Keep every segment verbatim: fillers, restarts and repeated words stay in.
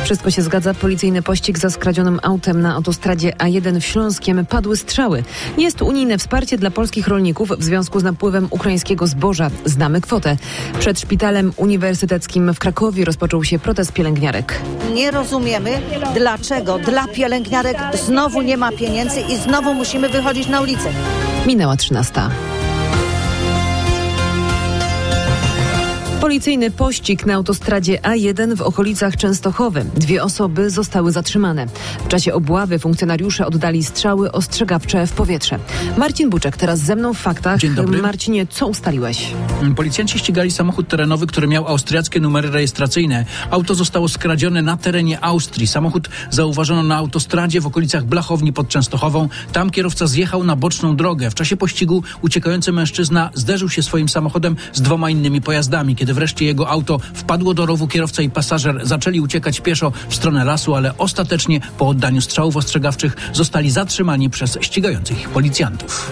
Wszystko się zgadza. Policyjny pościg za skradzionym autem na autostradzie A jeden w Śląskiem. Padły strzały. Jest unijne wsparcie dla polskich rolników w związku z napływem ukraińskiego zboża. Znamy kwotę. Przed szpitalem uniwersyteckim w Krakowie rozpoczął się protest pielęgniarek. Nie rozumiemy, dlaczego dla pielęgniarek znowu nie ma pieniędzy i znowu musimy wychodzić na ulicę. Minęła trzynasta. Policyjny pościg na autostradzie A jeden w okolicach Częstochowy. Dwie osoby zostały zatrzymane. W czasie obławy funkcjonariusze oddali strzały ostrzegawcze w powietrze. Marcin Buczek teraz ze mną w faktach. Dzień dobry. Marcinie, co ustaliłeś? Policjanci ścigali samochód terenowy, który miał austriackie numery rejestracyjne. Auto zostało skradzione na terenie Austrii. Samochód zauważono na autostradzie w okolicach Blachowni pod Częstochową. Tam kierowca zjechał na boczną drogę. W czasie pościgu uciekający mężczyzna zderzył się swoim samochodem z dwoma innymi pojazdami. Kiedy wreszcie jego auto wpadło do rowu, kierowca i pasażer zaczęli uciekać pieszo w stronę lasu, ale ostatecznie po oddaniu strzałów ostrzegawczych zostali zatrzymani przez ścigających ich policjantów.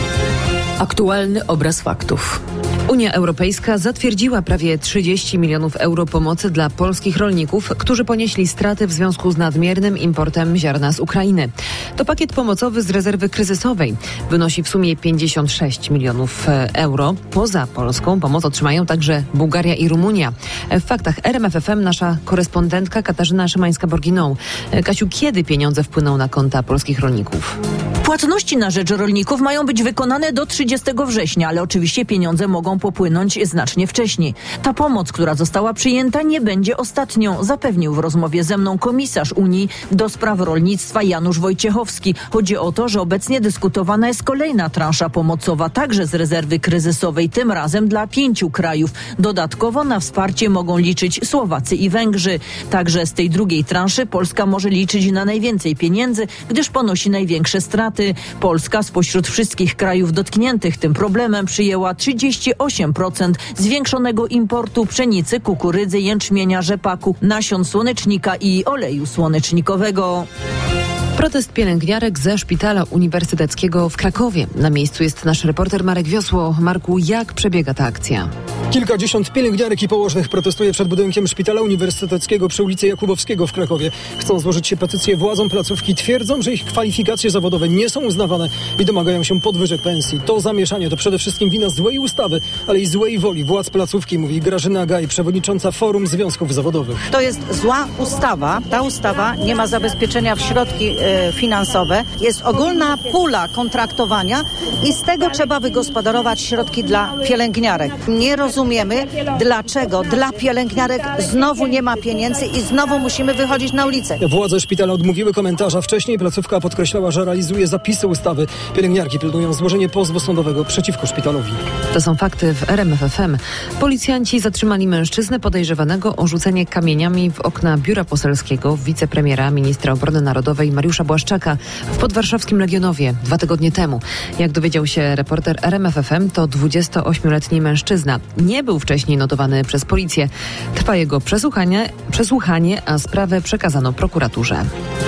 Aktualny obraz faktów. Unia Europejska zatwierdziła prawie trzydzieści milionów euro pomocy dla polskich rolników, którzy ponieśli straty w związku z nadmiernym importem ziarna z Ukrainy. To pakiet pomocowy z rezerwy kryzysowej. Wynosi w sumie pięćdziesiąt sześć milionów euro. Poza Polską pomoc otrzymają także Bułgaria i Rumunia. W faktach R M F F M nasza korespondentka Katarzyna Szymańska-Borginą. Kasiu, kiedy pieniądze wpłyną na konta polskich rolników? Płatności na rzecz rolników mają być wykonane do trzydziestego września, ale oczywiście pieniądze mogą popłynąć znacznie wcześniej. Ta pomoc, która została przyjęta, nie będzie ostatnią, zapewnił w rozmowie ze mną komisarz Unii do spraw rolnictwa Janusz Wojciechowski. Chodzi o to, że obecnie dyskutowana jest kolejna transza pomocowa, także z rezerwy kryzysowej, tym razem dla pięciu krajów. Dodatkowo na wsparcie mogą liczyć Słowacy i Węgrzy. Także z tej drugiej transzy Polska może liczyć na najwięcej pieniędzy, gdyż ponosi największe straty. Polska spośród wszystkich krajów dotkniętych tym problemem przyjęła trzydzieści osiem procent zwiększonego importu pszenicy, kukurydzy, jęczmienia, rzepaku, nasion słonecznika i oleju słonecznikowego. Protest pielęgniarek ze szpitala uniwersyteckiego w Krakowie. Na miejscu jest nasz reporter Marek Wiosło. Marku, jak przebiega ta akcja? Kilkadziesiąt pielęgniarek i położnych protestuje przed budynkiem szpitala uniwersyteckiego przy ulicy Jakubowskiego w Krakowie. Chcą złożyć się petycję władzom placówki. Twierdzą, że ich kwalifikacje zawodowe nie są uznawane i domagają się podwyżek pensji. To zamieszanie to przede wszystkim wina złej ustawy, ale i złej woli władz placówki, mówi Grażyna Gaj, przewodnicząca Forum Związków Zawodowych. To jest zła ustawa. Ta ustawa nie ma zabezpieczenia w środki e, finansowe. Jest ogólna pula kontraktowania i z tego trzeba wygospodarować środki dla pielęgniarek. Nie rozumiemy, dlaczego dla pielęgniarek znowu nie ma pieniędzy i znowu musimy wychodzić na ulicę. Władze szpitala odmówiły komentarza. Wcześniej placówka podkreślała, że realizuje zapisy ustawy. Pielęgniarki planują złożenie pozwu sądowego przeciwko szpitalowi. To są fakty w R M F F M. Policjanci zatrzymali mężczyznę podejrzewanego o rzucenie kamieniami w okna biura poselskiego wicepremiera, ministra obrony narodowej Mariusza Błaszczaka w podwarszawskim Legionowie dwa tygodnie temu. Jak dowiedział się reporter R M F F M, to dwudziestoośmioletni mężczyzna. Nie był wcześniej notowany przez policję. Trwa jego przesłuchanie, przesłuchanie, a sprawę przekazano prokuraturze.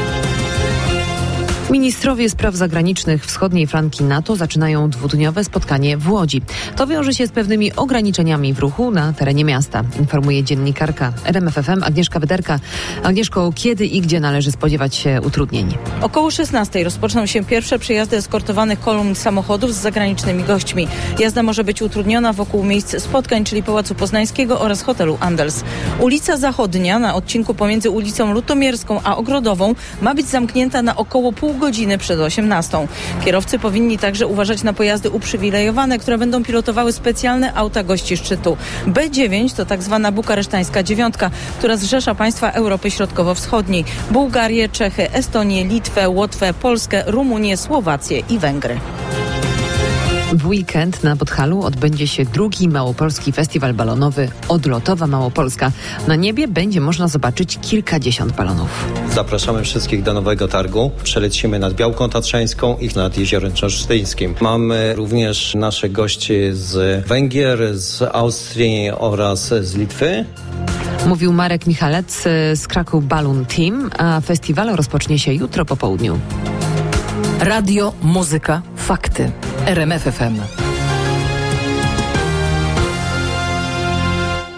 Ministrowie spraw zagranicznych wschodniej flanki NATO zaczynają dwudniowe spotkanie w Łodzi. To wiąże się z pewnymi ograniczeniami w ruchu na terenie miasta, informuje dziennikarka R M F F M Agnieszka Wyderka. Agnieszko, kiedy i gdzie należy spodziewać się utrudnień? Około szesnastej rozpoczną się pierwsze przejazdy eskortowanych kolumn samochodów z zagranicznymi gośćmi. Jazda może być utrudniona wokół miejsc spotkań, czyli Pałacu Poznańskiego oraz hotelu Andels. Ulica Zachodnia na odcinku pomiędzy ulicą Lutomierską a Ogrodową ma być zamknięta na około pół godziny przed osiemnastą. Kierowcy powinni także uważać na pojazdy uprzywilejowane, które będą pilotowały specjalne auta gości szczytu. B dziewięć to tak zwana bukaresztańska dziewiątka, która zrzesza państwa Europy Środkowo-Wschodniej. Bułgarię, Czechy, Estonię, Litwę, Łotwę, Polskę, Rumunię, Słowację i Węgry. W weekend na Podhalu odbędzie się drugi Małopolski Festiwal Balonowy Odlotowa Małopolska. Na niebie będzie można zobaczyć kilkadziesiąt balonów. Zapraszamy wszystkich do Nowego Targu. Przelecimy nad Białką Tatrzańską i nad Jeziorem Czarsztyńskim. Mamy również naszych gości z Węgier, z Austrii oraz z Litwy. Mówił Marek Michalec z Kraków Balloon Team, a festiwal rozpocznie się jutro po południu. Radio, muzyka, fakty. R M F F M.